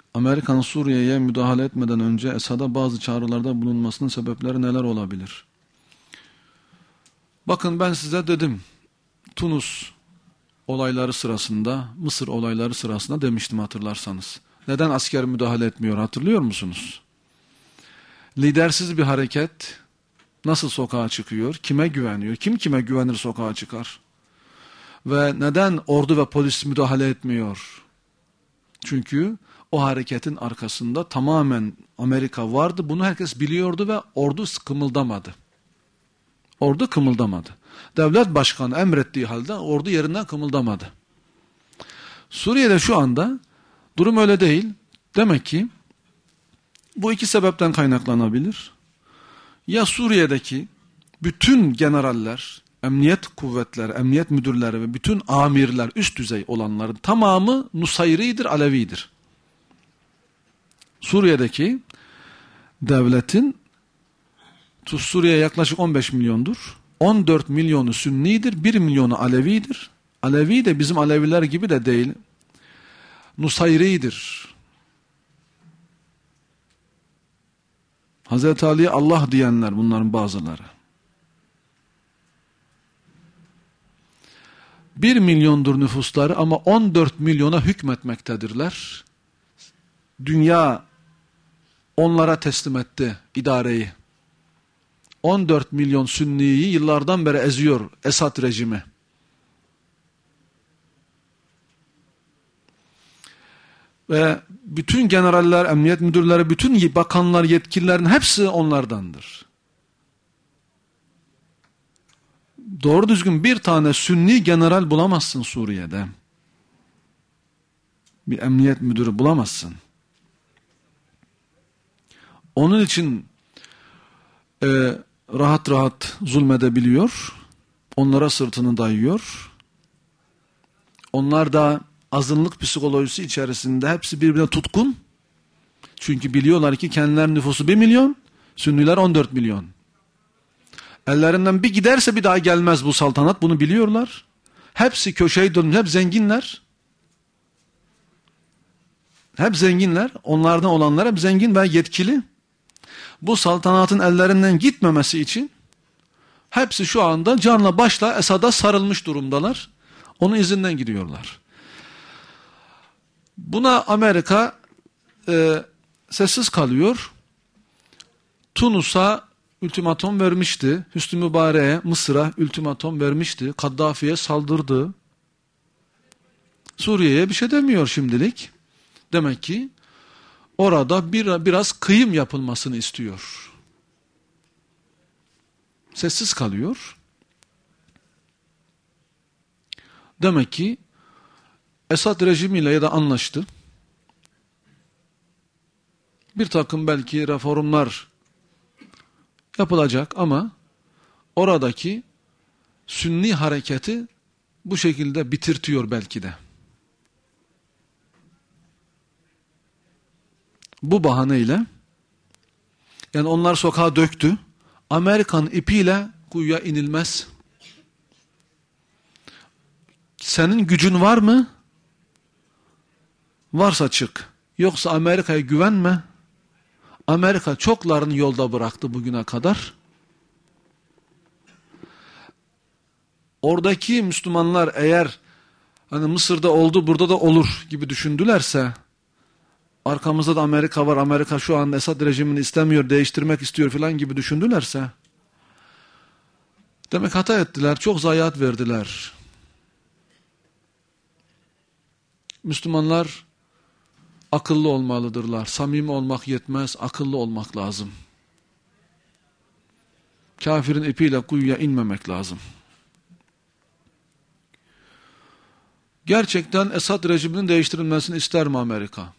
Amerika'nın Suriye'ye müdahale etmeden önce Esad'a bazı çağrılarda bulunmasının sebepleri neler olabilir? Bakın ben size dedim, Tunus olayları sırasında, Mısır olayları sırasında demiştim hatırlarsanız. Neden asker müdahale etmiyor hatırlıyor musunuz? Lidersiz bir hareket nasıl sokağa çıkıyor? Kime güveniyor? Kim kime güvenir sokağa çıkar? Ve neden ordu ve polis müdahale etmiyor? Çünkü o hareketin arkasında tamamen Amerika vardı. Bunu herkes biliyordu ve ordu kımıldamadı. Ordu kımıldamadı. Devlet başkanı emrettiği halde ordu yerinden kımıldamadı. Suriye'de şu anda durum öyle değil. Demek ki bu iki sebepten kaynaklanabilir. Ya Suriye'deki bütün generaller, emniyet kuvvetleri, emniyet müdürleri ve bütün amirler, üst düzey olanların tamamı Nusayri'dir, Alevi'dir. Suriye'deki devletin, Suriye yaklaşık 15 milyondur. 14 milyonu Sünnidir, 1 milyonu Alevi'dir. Alevi de bizim Aleviler gibi de değil. Nusayri'dir. Hazreti Ali'ye Allah diyenler bunların bazıları. 1 milyondur nüfusları ama 14 milyona hükmetmektedirler. Dünya onlara teslim etti idareyi. 14 milyon Sünniyi yıllardan beri eziyor Esad rejimi. Ve bütün generaller, emniyet müdürleri, bütün bakanlar, yetkililerin hepsi onlardandır. Doğru düzgün bir tane Sünni general bulamazsın Suriye'de. Bir emniyet müdürü bulamazsın. Onun için rahat rahat zulmedebiliyor. Onlara sırtını dayıyor. Onlar da azınlık psikolojisi içerisinde hepsi birbirine tutkun. Çünkü biliyorlar ki kendilerinin nüfusu 1 milyon, Sünniler 14 milyon. Ellerinden bir giderse bir daha gelmez bu saltanat, bunu biliyorlar. Hepsi köşeyi dönmüş, hep zenginler. Hep zenginler, onlardan olanlar hep zengin ve yetkili. Bu saltanatın ellerinden gitmemesi için hepsi şu anda canla başla Esad'a sarılmış durumdalar. Onun izinden gidiyorlar. Buna Amerika sessiz kalıyor. Tunus'a ultimatom vermişti. Hüsnü Mübarek'e, Mısır'a ultimatom vermişti. Kaddafi'ye saldırdı. Suriye'ye bir şey demiyor şimdilik. Demek ki orada biraz kıyım yapılmasını istiyor. Sessiz kalıyor. Demek ki Esad rejimiyle ya da anlaştı. Bir takım belki reformlar yapılacak ama oradaki Sünni hareketi bu şekilde bitirtiyor belki de. Bu bahaneyle, yani onlar sokağa döktü. Amerikan ipiyle kuyuya inilmez. Senin gücün var mı? Varsa çık. Yoksa Amerika'ya güvenme. Amerika çoklarını yolda bıraktı bugüne kadar. Oradaki Müslümanlar eğer hani Mısır'da oldu burada da olur gibi düşündülerse, arkamızda da Amerika var, Amerika şu an Esad rejimini istemiyor, değiştirmek istiyor falan gibi düşündülerse, demek hata ettiler, çok zayiat verdiler. Müslümanlar akıllı olmalıdırlar. Samimi olmak yetmez, akıllı olmak lazım. Kafirin ipiyle kuyuya inmemek lazım. Gerçekten Esad rejiminin değiştirilmesini ister mi Amerika?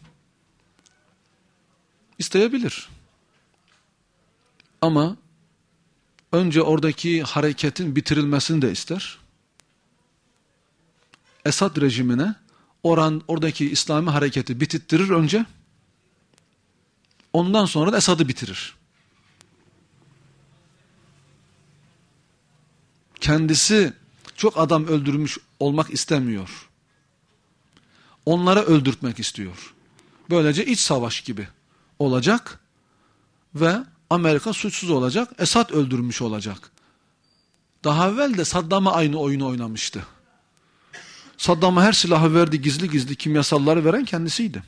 İsteyebilir. Ama önce oradaki hareketin bitirilmesini de ister. Esad rejimine oradaki İslami hareketi bitirttirir önce. Ondan sonra da Esad'ı bitirir. Kendisi çok adam öldürmüş olmak istemiyor. Onlara öldürtmek istiyor. Böylece iç savaş gibi olacak ve Amerika suçsuz olacak, Esad öldürmüş olacak. Daha evvel de Saddam'a aynı oyunu oynamıştı. Saddam'a her silahı verdi, gizli gizli kimyasalları veren kendisiydi.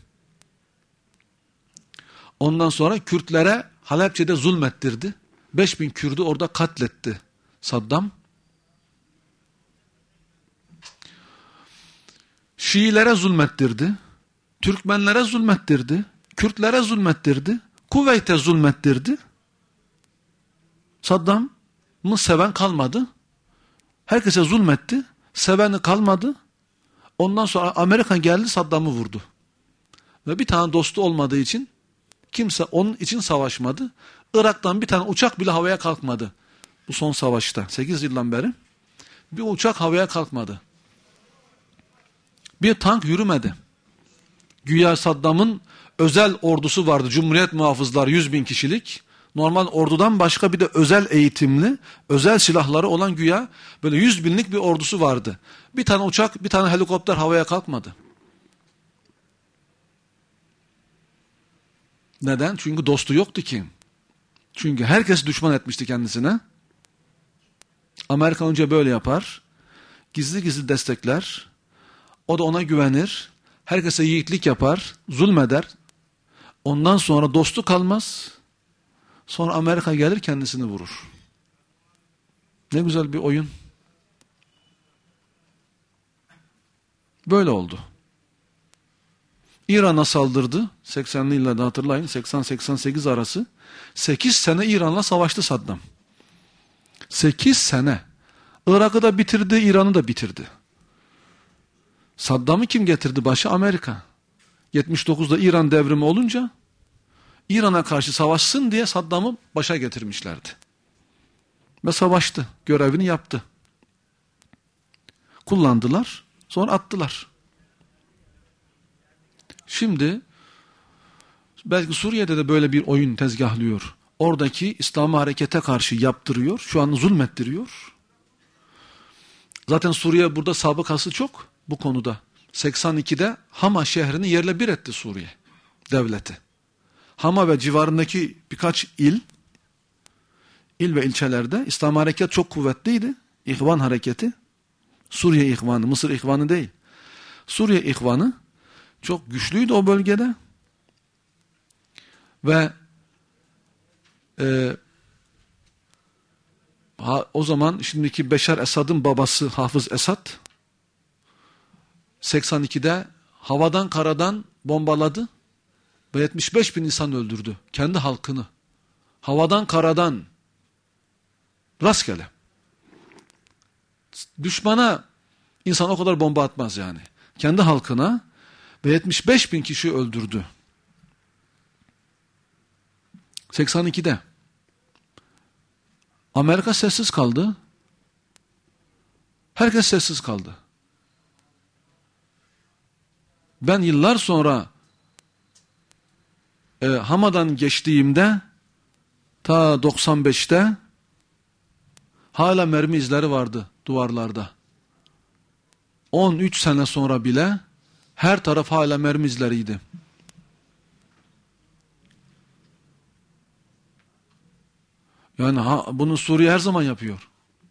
Ondan sonra Kürtlere Halepçe'de zulmettirdi. 5000 Kürt'ü orada katletti Saddam. Şiilere zulmettirdi. Türkmenlere zulmettirdi. Kürtlere zulmettirdi. Kuveyt'e zulmettirdi. Saddam'ı seven kalmadı. Herkese zulmetti. Seveni kalmadı. Ondan sonra Amerika geldi, Saddam'ı vurdu. Ve bir tane dostu olmadığı için kimse onun için savaşmadı. Irak'tan bir tane uçak bile havaya kalkmadı. Bu son savaşta 8 yıldan beri bir uçak havaya kalkmadı. Bir tank yürümedi. Güya Saddam'ın özel ordusu vardı. Cumhuriyet muhafızlar 100.000 kişilik. Normal ordudan başka bir de özel eğitimli, özel silahları olan güya böyle 100.000'lik bir ordusu vardı. Bir tane uçak, bir tane helikopter havaya kalkmadı. Neden? Çünkü dostu yoktu ki. Çünkü herkes düşman etmişti kendisine. Amerika önce böyle yapar. Gizli gizli destekler. O da ona güvenir. Herkese yiğitlik yapar. Zulmeder. Ondan sonra dostu kalmaz. Sonra Amerika gelir kendisini vurur. Ne güzel bir oyun. Böyle oldu. İran'a saldırdı. 80'li yıllarda hatırlayın. 80-88 arası. 8 sene İran'la savaştı Saddam. 8 sene. Irak'ı da bitirdi, İran'ı da bitirdi. Saddam'ı kim getirdi başa? Amerika. 79'da İran devrimi olunca İran'a karşı savaşsın diye Saddam'ı başa getirmişlerdi. Ve savaştı. Görevini yaptı. Kullandılar. Sonra attılar. Şimdi belki Suriye'de de böyle bir oyun tezgahlıyor. Oradaki İslam'ı harekete karşı yaptırıyor. Şu an zulmettiriyor. Zaten Suriye burada sabıkası çok bu konuda. 82'de Hama şehrini yerle bir etti Suriye devleti. Hama ve civarındaki birkaç il ve ilçelerde İslam hareket çok kuvvetliydi. İhvan hareketi. Suriye İhvanı, Mısır İhvanı değil. Suriye İhvanı çok güçlüydü o bölgede. Ve o zaman şimdiki Beşar Esad'ın babası Hafız Esad 82'de havadan karadan bombaladı ve 75.000 insan öldürdü. Kendi halkını. Havadan karadan rastgele. Düşmana insan o kadar bomba atmaz yani. Kendi halkına ve 75.000 kişi öldürdü. 82'de. Amerika sessiz kaldı. Herkes sessiz kaldı. Ben yıllar sonra Hama'dan geçtiğimde ta 95'te hala mermi izleri vardı duvarlarda. 13 sene sonra bile her taraf hala mermi izleriydi. Yani bunu Suriye her zaman yapıyor.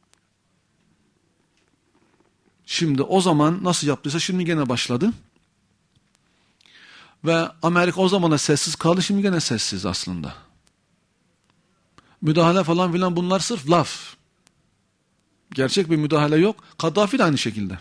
Şimdi o zaman nasıl yaptıysa şimdi gene başladı. Ve Amerika o zaman da sessiz kaldı, şimdi gene sessiz aslında. Müdahale falan filan bunlar sırf laf. Gerçek bir müdahale yok. Kaddafi de aynı şekilde.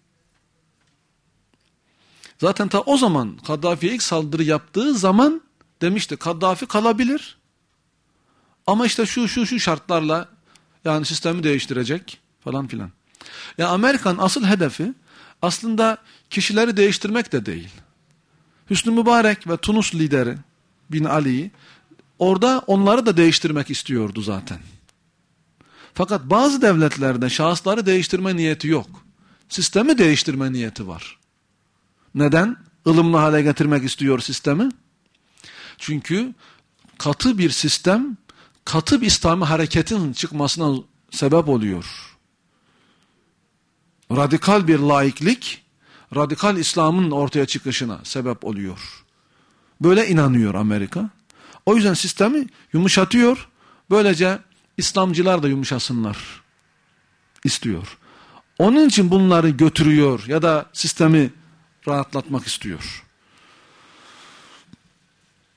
Zaten ta o zaman Kaddafi'ye ilk saldırı yaptığı zaman demişti Kaddafi kalabilir. Ama işte şu şartlarla yani sistemi değiştirecek falan filan. Ya Amerika'nın asıl hedefi aslında kişileri değiştirmek de değil. Hüsnü Mübarek ve Tunus lideri Bin Ali'yi orada onları da değiştirmek istiyordu zaten. Fakat bazı devletlerde şahısları değiştirme niyeti yok. Sistemi değiştirme niyeti var. Neden? Ilımlı hale getirmek istiyor sistemi. Çünkü katı bir sistem, katı bir İslami hareketin çıkmasına sebep oluyor. Radikal bir laiklik, radikal İslam'ın ortaya çıkışına sebep oluyor. Böyle inanıyor Amerika. O yüzden sistemi yumuşatıyor. Böylece İslamcılar da yumuşasınlar istiyor. Onun için bunları götürüyor ya da sistemi rahatlatmak istiyor.